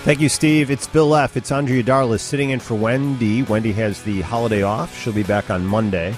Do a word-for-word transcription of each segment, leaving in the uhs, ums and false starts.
Thank you, Steve. It's Bill F. It's Andrea Darlis sitting in for Wendy. Wendy has the holiday off. She'll be back on Monday.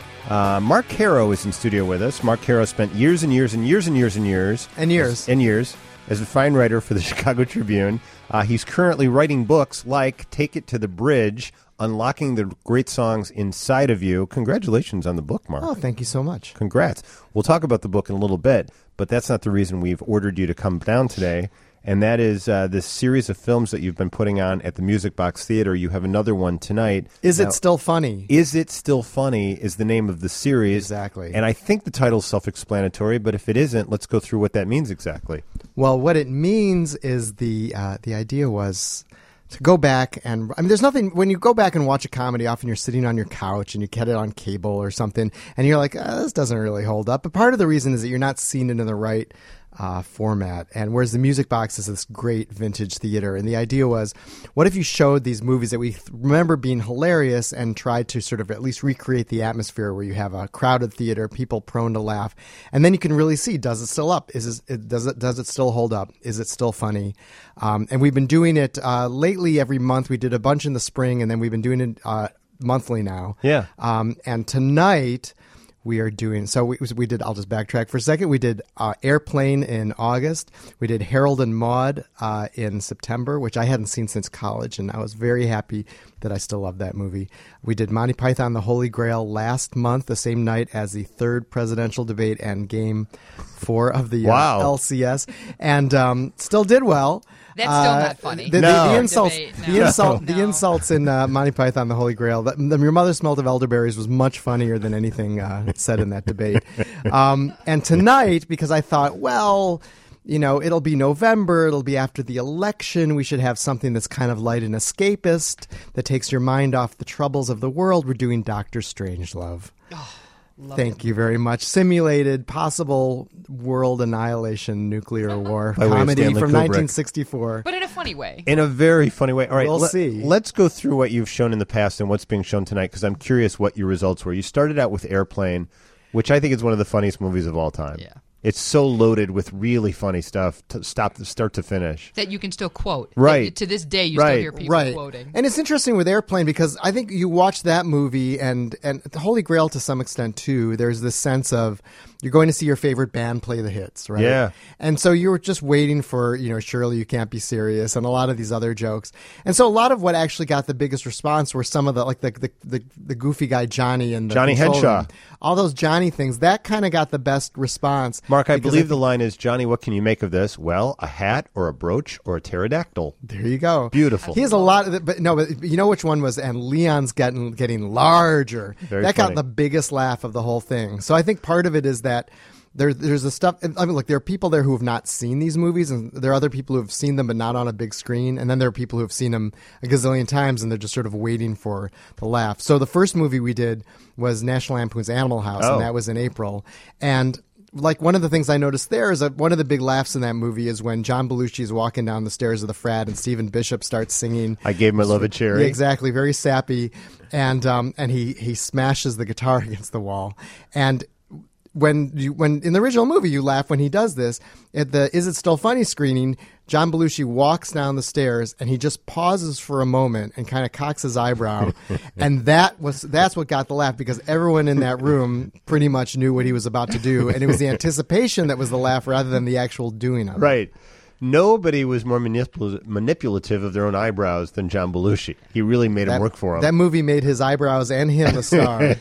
Uh, Mark Caro is in studio with us. Mark Caro spent years and years and years and years and years. And years. As, and years as a fine writer for the Chicago Tribune. Uh, he's currently writing books like Take It to the Bridge, Unlocking the Great Songs Inside of You. Congratulations on the book, Mark. Oh, thank you so much. Congrats. We'll talk about the book in a little bit, but that's not the reason we've ordered you to come down today. And that is uh, this series of films that you've been putting on at the Music Box Theater. You have another one tonight. Is now, It Still Funny? Is It Still Funny is the name of the series. Exactly. And I think the title's self-explanatory, but if it isn't, let's go through what that means exactly. Well, what it means is the uh, the idea was to go back and, I mean, there's nothing, when you go back and watch a comedy, often you're sitting on your couch and you get it on cable or something, and you're like, oh, this doesn't really hold up. But part of the reason is that you're not seeing it in the right Uh, format. And whereas the Music Box is this great vintage theater, and the idea was, what if you showed these movies that we th- remember being hilarious and tried to sort of at least recreate the atmosphere where you have a crowded theater, people prone to laugh, and then you can really see, does it still up? Is it, does it does it still hold up? Is it still funny? Um, and we've been doing it uh, lately every month. We did a bunch in the spring, and then we've been doing it uh, monthly now. Yeah. Um, and tonight we are doing, so we, we did, I'll just backtrack for a second. We did uh, Airplane in August. We did Harold and Maude uh, in September, which I hadn't seen since college, and I was very happy that I still love that movie. We did Monty Python, The Holy Grail last month, the same night as the third presidential debate and game four of the uh, wow. L C S, and um, still did well. That's still uh, not funny. The, no. the, the insults, Debate, no. the, insult, No. the insults in uh, Monty Python, The Holy Grail. The, the, Your Mother Smelt of Elderberries was much funnier than anything uh, said in that debate. Um, and tonight, because I thought, well, you know, it'll be November, it'll be after the election, we should have something that's kind of light and escapist, that takes your mind off the troubles of the world. We're doing Doctor Strangelove. Oh, Thank you very much. Simulated possible world annihilation nuclear war By way of comedy Stanley from Kubrick. nineteen sixty-four. But in a funny way. In a very funny way. All right, We'll let, see. Let's go through what you've shown in the past and what's being shown tonight, because I'm curious what your results were. You started out with Airplane, which I think is one of the funniest movies of all time. Yeah. It's so loaded with really funny stuff, to stop, start to finish. That you can still quote. Right. That, to this day, you Right. still hear people Right. quoting. And it's interesting with Airplane because I think you watch that movie and, and the Holy Grail to some extent too, there's this sense of you're going to see your favorite band play the hits, right? Yeah. And so you were just waiting for, you know, Surely You Can't Be Serious and a lot of these other jokes. And so a lot of what actually got the biggest response were some of the, like the the, the, the goofy guy Johnny and the Johnny control Henshaw. room. All those Johnny things, that kind of got the best response. Mark, I because believe the think- line is, Johnny, what can you make of this? Well, a hat or a brooch or a pterodactyl. There you go. Beautiful. He has a lot of, the, but no, but you know which one was, and Leon's getting getting larger. Very that funny. got the biggest laugh of the whole thing. So I think part of it is that there, there's the stuff. I mean, look, there are people there who have not seen these movies, and there are other people who have seen them but not on a big screen, and then there are people who have seen them a gazillion times, and they're just sort of waiting for the laugh. So the first movie we did was National Lampoon's Animal House, Oh. and that was in April, and. Like, one of the things I noticed there is that one of the big laughs in that movie is when John Belushi is walking down the stairs of the frat and Stephen Bishop starts singing. I gave my love a cherry. Yeah, exactly. Very sappy. And um, and he, he smashes the guitar against the wall. And when you, when in the original movie you laugh when he does this, at the Is It Still Funny screening, John Belushi walks down the stairs and he just pauses for a moment and kind of cocks his eyebrow, and that was that's what got the laugh because everyone in that room pretty much knew what he was about to do, and it was the anticipation that was the laugh rather than the actual doing of it. Right. Nobody was more manipul- manipulative of their own eyebrows than John Belushi. He really made That, him work for him. that movie made his eyebrows and him a star.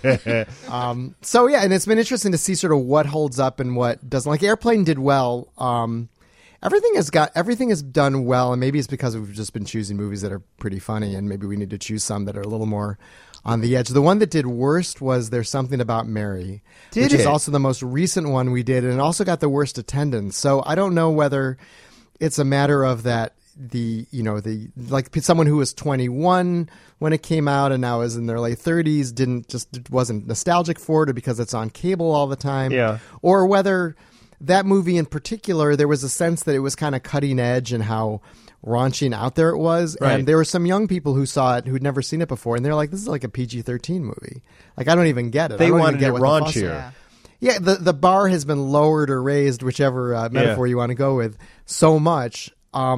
um, so yeah, and it's been interesting to see sort of what holds up and what doesn't. Like Airplane did well. Um, everything has got everything is done well, and maybe it's because we've just been choosing movies that are pretty funny, and maybe we need to choose some that are a little more on the edge. The one that did worst was There's Something About Mary, Did which it? is also the most recent one we did, and it also got the worst attendance. So I don't know whether it's a matter of that the you know the like someone who was twenty-one when it came out and now is in their late thirties didn't just wasn't nostalgic for it, or because it's on cable all the time, Yeah. or whether that movie in particular there was a sense that it was kind of cutting edge and how raunchy and out there it was. Right. And there were some young people who saw it who'd never seen it before, and they're like, this is like a P G thirteen movie. Like, I don't even get it. They I don't wanted even get it what the fuss is. raunchier. Yeah. Yeah, the the bar has been lowered or raised, whichever uh, metaphor Yeah. you want to go with, so much. Um,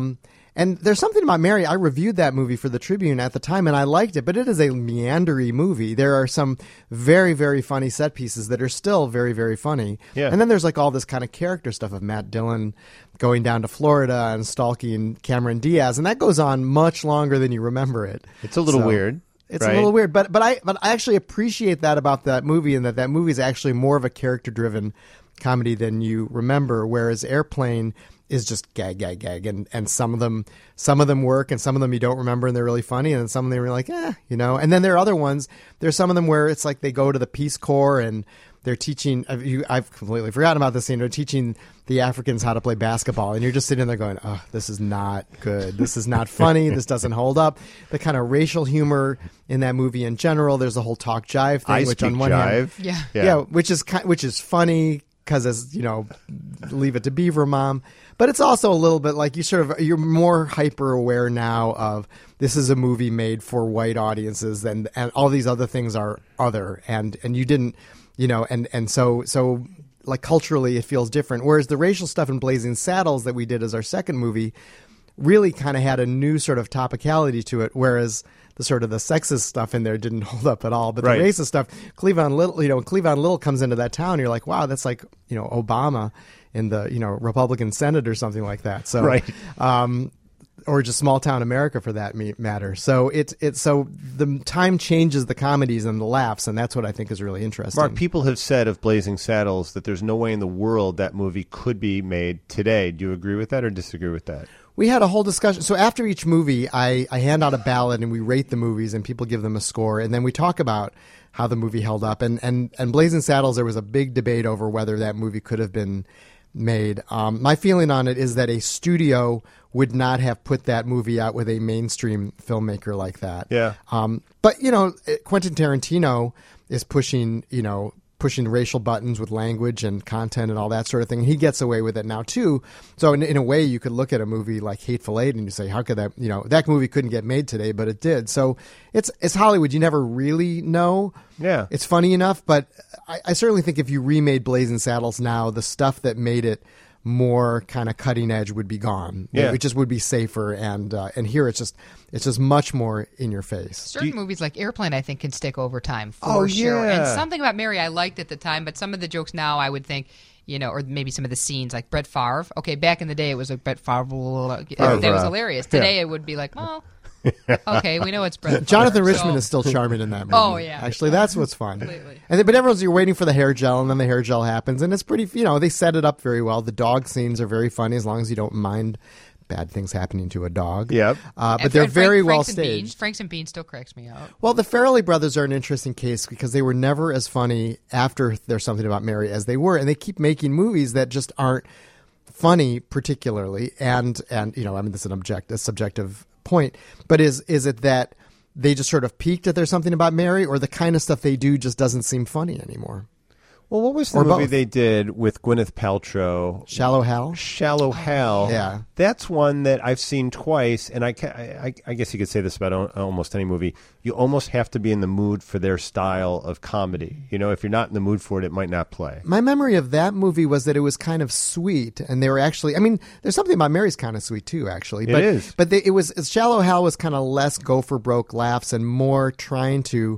And there's something about Mary. I reviewed that movie for the Tribune at the time, and I liked it, but it is a meandery movie. There are some very, very funny set pieces that are still very, very funny. Yeah. And then there's like all this kind of character stuff of Matt Dillon going down to Florida and stalking Cameron Diaz, and that goes on much longer than you remember it. It's a little So, weird. It's right? a little weird, but but I but I actually appreciate that about that movie, and that that movie is actually more of a character-driven comedy than you remember, whereas Airplane is just gag, gag, gag, and, and some of them some of them work, and some of them you don't remember, and they're really funny, and then some of them you're like, eh, you know. And then there are other ones. There's some of them where it's like they go to the Peace Corps and they're teaching. I've, you, I've completely forgotten about this scene. They're teaching the Africans how to play basketball, and you're just sitting there going, "Oh, this is not good. This is not funny. This doesn't hold up." The kind of racial humor in that movie in general. There's the whole talk jive thing, I which speak on one jive. hand, Yeah. Yeah. yeah, which is ki- which is funny because, as you know, Leave It to Beaver Mom. But it's also a little bit like you sort of you're more hyper aware now of this is a movie made for white audiences, and and all these other things are other, and and you didn't, you know, and and so so like culturally it feels different. Whereas the racial stuff in Blazing Saddles that we did as our second movie really kind of had a new sort of topicality to it, whereas the sort of the sexist stuff in there didn't hold up at all. But Right. the racist stuff, Cleavon Little, you know, when Cleavon Little comes into that town, you're like, wow, that's like, you know, Obama in the, you know, Republican Senate or something like that. So, Right. um, or just small town America for that me- matter. So it's it's so the time changes the comedies and the laughs, and that's what I think is really interesting. Mark, people have said of Blazing Saddles that there's no way in the world that movie could be made today. Do you agree with that or disagree with that? We had a whole discussion. So after each movie, I, I hand out a ballot and we rate the movies and people give them a score. And then we talk about how the movie held up. And, and, and Blazing Saddles, there was a big debate over whether that movie could have been made. Um, my feeling on it is that a studio would not have put that movie out with a mainstream filmmaker like that. Yeah. Um, but, you know, Quentin Tarantino is pushing, you know, pushing racial buttons with language and content and all that sort of thing. He gets away with it now too. So in, in a way, you could look at a movie like Hateful Eight and you say, how could that, you know, that movie couldn't get made today, but it did. So it's it's Hollywood. You never really know. Yeah. It's funny enough, but I, I certainly think if you remade Blazing Saddles now, the stuff that made it more kind of cutting edge would be gone. Yeah. It just would be safer, and uh, and here it's just it's just much more in your face. Certain you- movies like Airplane, I think, can stick over time for Oh, sure. yeah. And something about Mary I liked at the time, but some of the jokes now I would think, you know, or maybe some of the scenes like Brett Favre. Okay, back in the day it was like Brett Favre. That was Favre. hilarious. Today it would be like, well, okay, we know it's Brett Favre. Jonathan Richman so- is still charming in that movie. Oh, yeah. Actually, that's what's fun. Completely. And then, but everyone's you're waiting for the hair gel, and then the hair gel happens, and it's pretty. You know, they set it up very well. The dog scenes are very funny as long as you don't mind bad things happening to a dog. Yep. Uh, but And they're Frank- very Franks well and Beans. staged. Franks and Beans still cracks me out. Well, the Farrelly brothers are an interesting case because they were never as funny after There's Something About Mary as they were, and they keep making movies that just aren't funny particularly. And and you know, I mean, this is an object, a subjective point, but is is it that they just sort of peaked at There's Something About Mary, or the kind of stuff they do just doesn't seem funny anymore? Well, what was the Or movie both. they did with Gwyneth Paltrow? Shallow Hal. Shallow Hal. Yeah. That's one that I've seen twice, and I, ca- I, I guess you could say this about al- almost any movie. You almost have to be in the mood for their style of comedy. You know, if you're not in the mood for it, it might not play. My memory of that movie was that it was kind of sweet, and they were actually. I mean, there's something about Mary's kind of sweet too, actually. It But, is. But they, it was Shallow Hal was kind of less go for broke laughs and more trying to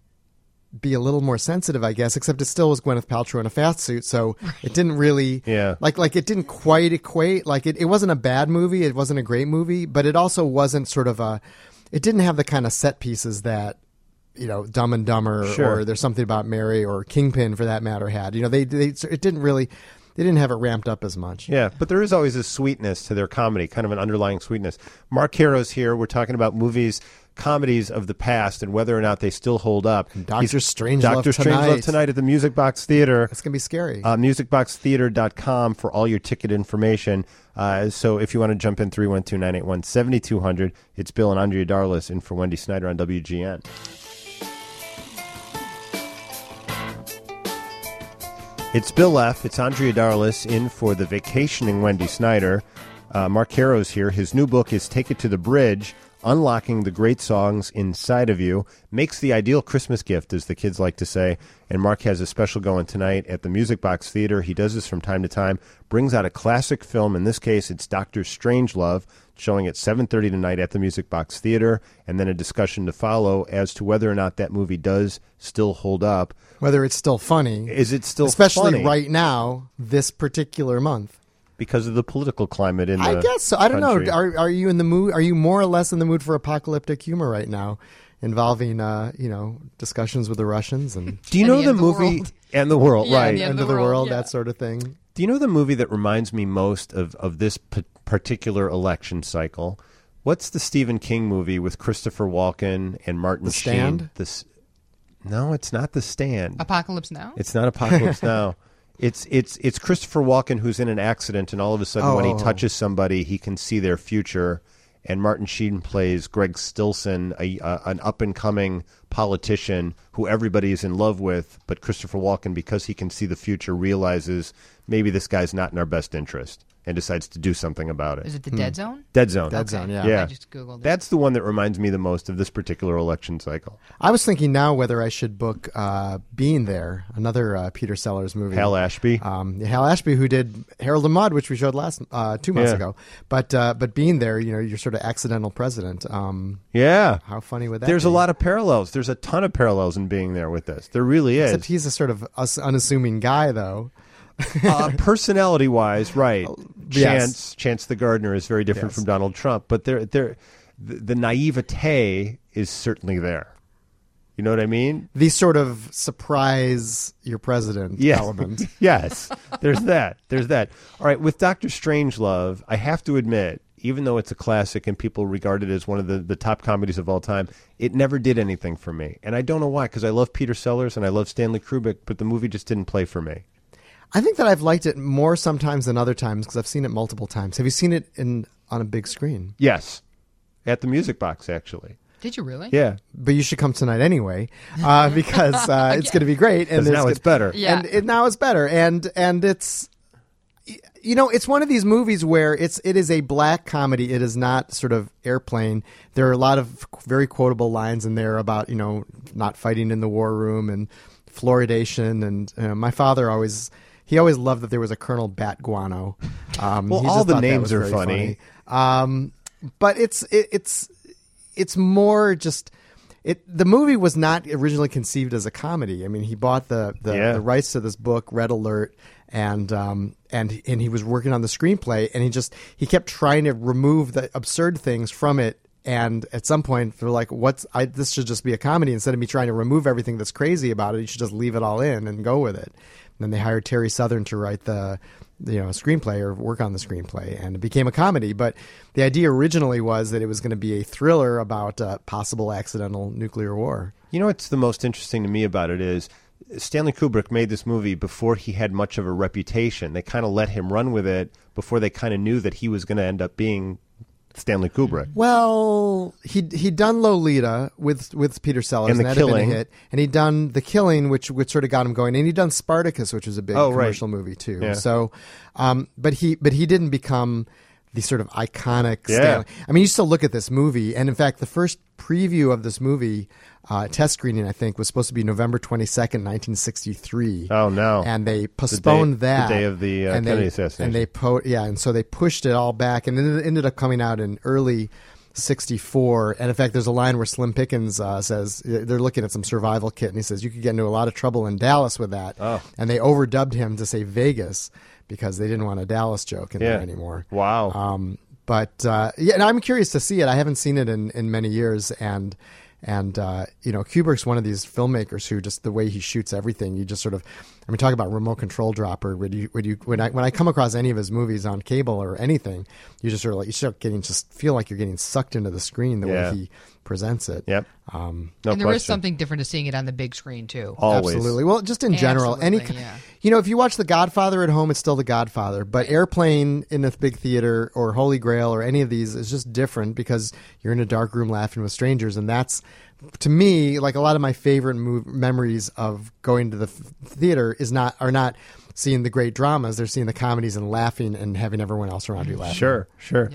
be a little more sensitive, I guess. Except it still was Gwyneth Paltrow in a fat suit, so it didn't really. Yeah. Like like it didn't quite equate. Like it, it wasn't a bad movie. It wasn't a great movie, but it also wasn't sort of a. It didn't have the kind of set pieces that, you know, Dumb and Dumber Sure. or There's Something About Mary or Kingpin for that matter had. You know, they they it didn't really they didn't have it ramped up as much. Yeah, but there is always a sweetness to their comedy, kind of an underlying sweetness. Mark Caro's here. We're talking about movies, comedies of the past, and whether or not they still hold up. Doctor He's- Strangelove Doctor Strangelove tonight. tonight at the Music Box Theater. It's gonna be scary. Uh, music box theater dot com for all your ticket information. Uh, so if you want to jump in, three one two, nine eight one, seven two zero zero. It's Bill and Andrea Darlis in for Wendy Snyder on W G N. It's Bill F. It's Andrea Darlis in for the vacationing Wendy Snyder. Uh, Mark Caro's here. His new book is Take It to the Bridge, unlocking the great songs inside of you. Makes the ideal Christmas gift, as the kids like to say. And Mark has a special going tonight at the Music Box Theater. He does this from time to time. Brings out a classic film. In this case, it's Doctor Strangelove, showing at seven thirty tonight at the Music Box Theater. And then a discussion to follow as to whether or not that movie does still hold up. Whether it's still funny. Is it still Especially funny? right now, this particular month. Because of the political climate in the I guess so. I don't country. know. Are are you in the mood? Are you more or less in the mood for apocalyptic humor right now, involving uh, you know discussions with the Russians and Do you And know the the, end of the movie world. and the world, Yeah, right? and the end of of the the world, world, yeah. that sort of thing? Do you know the movie that reminds me most of, of this p- particular election cycle? What's the Stephen King movie with Christopher Walken and Martin The Sheen? Stand? This, no, it's not The Stand. Apocalypse Now? It's not Apocalypse Now. It's it's it's Christopher Walken who's in an accident, and all of a sudden, Oh, when he oh, oh. touches somebody, he can see their future. And Martin Sheen plays Greg Stilson, a, uh, an up-and-coming politician who everybody is in love with, but Christopher Walken, because he can see the future, realizes maybe this guy's not in our best interest and decides to do something about it. Is it The Dead Zone? Dead Zone. Dead Okay. Zone, yeah. Yeah. I just Googled it. That's the one that reminds me the most of this particular election cycle. I was thinking now whether I should book uh, Being There, another uh, Peter Sellers movie. Hal Ashby. Um, Hal Ashby, who did Harold and Maude, which we showed last uh, two months Yeah. ago. But uh, but Being There, you know, you're sort of accidental president. Um, Yeah. how funny would that There's be? a lot of parallels. There's a ton of parallels in being there with this. There really is. Except he's a sort of us- unassuming guy, though. uh, personality-wise, right? yes. Chance, Chance the Gardener is very different Yes. from Donald Trump, but there, there, the, the naivete is certainly there. You know what I mean? The sort of surprise your president Yes. element. Yes. There's that. There's that. All right. With Doctor Strangelove, I have to admit, even though it's a classic and people regard it as one of the, the top comedies of all time, it never did anything for me. And I don't know why, because I love Peter Sellers and I love Stanley Kubrick, but the movie just didn't play for me. I think that I've liked it more sometimes than other times because I've seen it multiple times. Have you seen it in on a big screen? Yes. At the Music Box, actually. Did you really? Yeah. But you should come tonight anyway, uh, because uh, it's going to be great. And Because now there's it's better. Yeah. And it, now it's better, and and it's, you know, it's one of these movies where it's it is a black comedy. It is not sort of Airplane. There are a lot of very quotable lines in there about, you know, not fighting in the war room and fluoridation. And uh, my father always he always loved that there was a Colonel Bat Guano. Um, Well, he all just the thought that names was are very funny. Um, but it's it, it's it's more just. It, the movie was not originally conceived as a comedy. I mean, he bought the the, Yeah. the rights to this book, Red Alert, and um, and and he was working on the screenplay, and he just he kept trying to remove the absurd things from it. And at some point, they're like, "What's I, this should just be a comedy instead of me trying to remove everything that's crazy about it. You should just leave it all in and go with it." And then they hired Terry Southern to write the you know screenplay or work on the screenplay, and it became a comedy. But the idea originally was that it was going to be a thriller about uh, possible accidental nuclear war. You know what's the most interesting to me about it is Stanley Kubrick made this movie before he had much of a reputation. They kind of let him run with it before they kind of knew that he was going to end up being Stanley Kubrick. Well, he he'd done Lolita with with Peter Sellers, And The that had been Killing. a hit, and he'd done The Killing, which which sort of got him going, and he'd done Spartacus, which was a big Oh, right. commercial movie too. Yeah. So, um, but he but he didn't become the sort of iconic. Yeah. Stanley. I mean, you still look at this movie, and in fact, the first preview of this movie, uh, test screening, I think, was supposed to be November twenty second, nineteen sixty three. Oh, no. And they postponed the that day of the, uh, and Kennedy they, assassination. And they po- yeah, and so they pushed it all back, and then it ended up coming out in early sixty-four. And in fact, there's a line where Slim Pickens uh, says they're looking at some survival kit, and he says you could get into a lot of trouble in Dallas with that. Oh. And they overdubbed him to say Vegas because they didn't want a Dallas joke in Yeah. there anymore. Wow. Um, but uh, yeah, and I'm curious to see it. I haven't seen it in, in many years, and and uh, you know, Kubrick's one of these filmmakers who just the way he shoots everything, you just sort of, I mean, talk about remote control dropper. When you when you when I when I come across any of his movies on cable or anything, you just sort of like you start getting just feel like you're getting sucked into the screen the Yeah. way he presents it. Yep. Um, No and there question. is something different to seeing it on the big screen too. Always. Absolutely. Well, just in general, any Absolutely, yeah. you know, if you watch The Godfather at home, it's still The Godfather. But Airplane in a big theater or Holy Grail or any of these is just different because you're in a dark room laughing with strangers, and that's to me like a lot of my favorite mov- memories of going to the f- theater is not are not seeing the great dramas. They're seeing the comedies and laughing and having everyone else around you laughing. Sure, sure. Yep.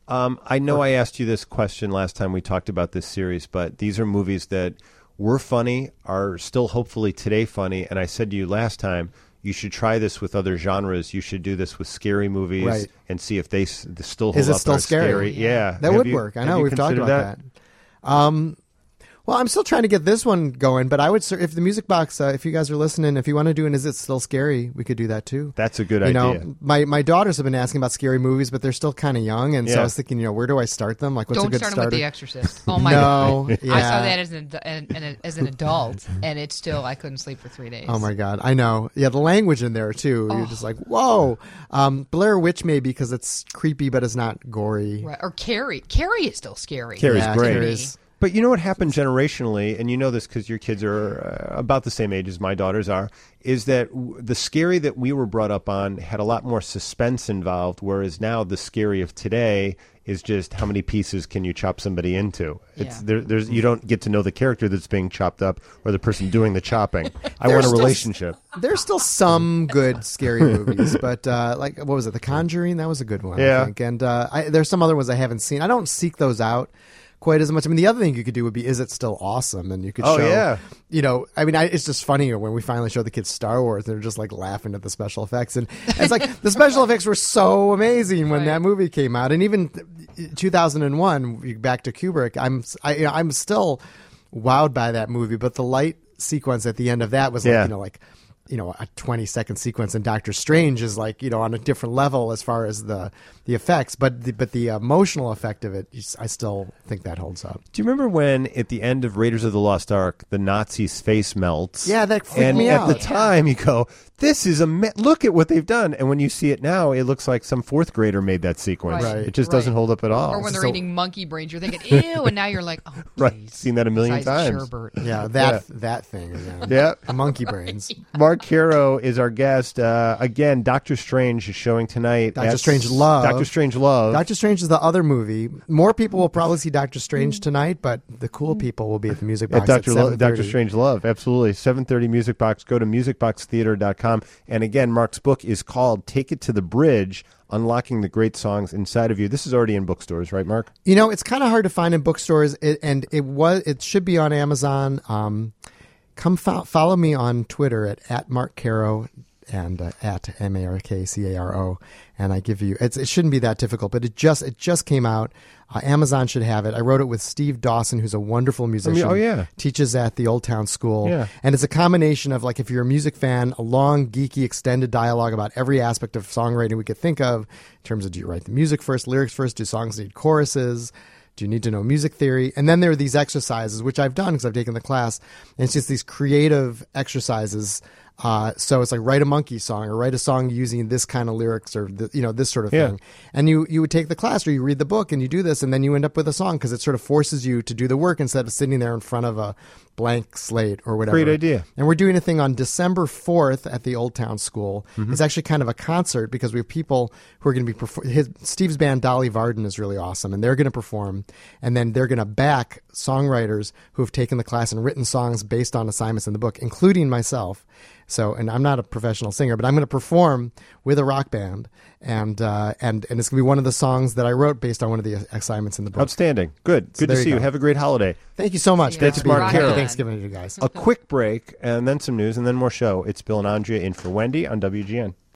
Um, I know I asked you this question last time we talked about this series, but these are movies that were funny, are still hopefully today funny. And I said to you last time, you should try this with other genres. You should do this with scary movies Right. and see if they s- still hold Is it up. still Are scary? Yeah, That Have would you- work. I have know you we've talked considered about that. Um, well, I'm still trying to get this one going, but I would ser- if the Music Box, uh, if you guys are listening, if you want to do an Is It Still Scary, we could do that too. That's a good you idea. know, my my daughters have been asking about scary movies, but they're still kind of young, and so Yeah. I was thinking, you know, where do I start them? Like, what's Don't a good start 'em starter? with The Exorcist. Oh my no, god! yeah. I saw that as an, an, an as an adult, and it's still I couldn't sleep for three days. Oh my god, I know. Yeah, the language in there too. You're Oh. just like, whoa. Um, Blair Witch maybe because it's creepy, but it's not gory. Right. Or Carrie. Carrie is still scary. Carrie's Yeah, great. Carrie's- But you know what happened generationally, and you know this because your kids are uh, about the same age as my daughters are, is that w- the scary that we were brought up on had a lot more suspense involved, whereas now the scary of today is just how many pieces can you chop somebody into. It's Yeah. there, there's you don't get to know the character that's being chopped up or the person doing the chopping. I There's want a still- relationship. There's still some good scary movies, but uh, like what was it, The Conjuring? That was a good one, Yeah. I think. And uh, I, there's some other ones I haven't seen. I don't seek those out quite as much. I mean, the other thing you could do would be, is it still awesome? And you could Oh, show, yeah. you know, I mean, I, it's just funny when we finally showed the kids Star Wars, they're just like laughing at the special effects. And it's like the special effects were so amazing when Right. that movie came out. And even two thousand one, back to Kubrick, I'm, I, you know, I'm still wowed by that movie, but the light sequence at the end of that was like, Yeah. you know, like, you know, a twenty second sequence, and Doctor Strange is like, you know, on a different level as far as the the effects, but the, but the emotional effect of it, I still think that holds up. Do you remember when at the end of Raiders of the Lost Ark, the Nazi's face melts? Yeah, that freaked and me at out. the time you go, this is a me- look at what they've done. And when you see it now, it looks like some fourth grader made that sequence. Right. Right. It just doesn't Right. hold up at all. Or when they're So- eating monkey brains, you're thinking, ew, and now you're like, oh, Right. geez. Seen that a million Size of times. Sherbert. Yeah, that that thing again. Yeah. The monkey brains. Mark Caro is our guest. Uh, again, Doctor Strange is showing tonight. Doctor at- Strange Love. Doctor Strange Love. Doctor Strange is the other movie. More people will probably see Doctor Strange tonight, but the cool people will be at the Music Box At Doctor at Lo- seven thirty. Doctor Strange Love, absolutely. seven thirty Music Box. Go to music box theater dot com. And again, Mark's book is called Take It to the Bridge, Unlocking the Great Songs Inside of You. This is already in bookstores, right, Mark? You know, it's kind of hard to find in bookstores, it, and it was. It should be on Amazon. Um, come fo- follow me on Twitter at, at Mark Caro and uh, at M A R K C A R O, and I give you. It's, it shouldn't be that difficult, but it just it just came out. Uh, Amazon should have it. I wrote it with Steve Dawson, who's a wonderful musician. oh, yeah. Teaches at the Old Town School. Yeah. And it's a combination of, like, if you're a music fan, a long, geeky, extended dialogue about every aspect of songwriting we could think of in terms of, do you write the music first, lyrics first, do songs need choruses? Do you need to know music theory? And then there are these exercises, which I've done because I've taken the class. And it's just these creative exercises. Uh, so it's like write a monkey song or write a song using this kind of lyrics or, the, you know, this sort of Yeah. thing. And you, you would take the class or you read the book and you do this and then you end up with a song because it sort of forces you to do the work instead of sitting there in front of a blank slate or whatever. Great idea. And we're doing a thing on December fourth at the Old Town School. Mm-hmm. It's actually kind of a concert because we have people who are going to be performing. His Steve's band Dolly Varden is really awesome, and they're going to perform. And then they're going to back songwriters who have taken the class and written songs based on assignments in the book, including myself. So, and I'm not a professional singer, but I'm going to perform with a rock band, and uh, and and it's going to be one of the songs that I wrote based on one of the assignments in the book. Outstanding. Good. So Good to there you see you. go. Have a great holiday. Thank you so much. Yeah. Great That's to be Mark here. Caro. Happy Thanksgiving to you guys. A quick break, and then some news, and then more show. It's Bill and Andrea in for Wendy on W G N.